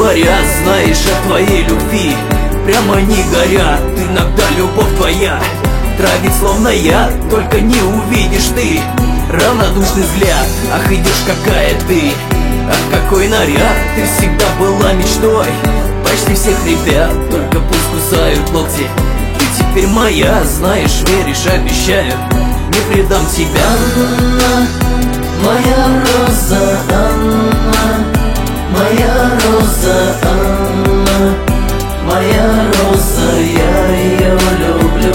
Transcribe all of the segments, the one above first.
говорят, знаешь, о твоей любви прямо не горят. Иногда любовь твоя травит словно яд, только не увидишь ты равнодушный взгляд. Ах, идешь какая ты, ах, какой наряд. Ты всегда была мечтой почти всех ребят, только пусть кусают локти. Ты теперь моя, знаешь, веришь, обещаю, не предам тебя. Анна, моя роза, Анна, моя роза, Анна, моя роза, я ее люблю.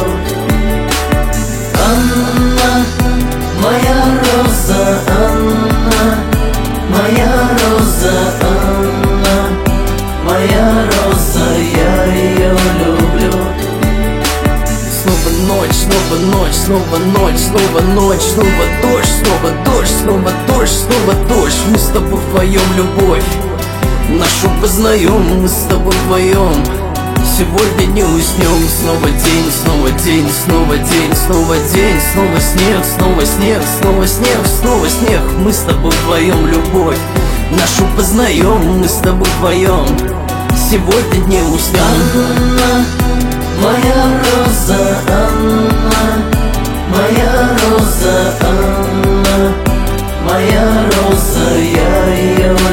Анна, моя роза, Анна, моя роза, Анна, моя роза, я ее люблю. Снова ночь, снова ночь, снова ночь, снова ночь, снова дождь, снова дождь, снова дождь, снова дождь. Мы с тобой вдвоем любовь нашу познаем, мы с тобой вдвоем сегодня не уснем. Снова день, снова день, снова день, снова день, снова снег, снова снег, снова снег, снова снег. Мы с тобой вдвоем любовь нашу познаем, мы с тобой вдвоем сегодня не уснем. Анна, моя роза, Анна, моя роза, Анна, моя роза, я ее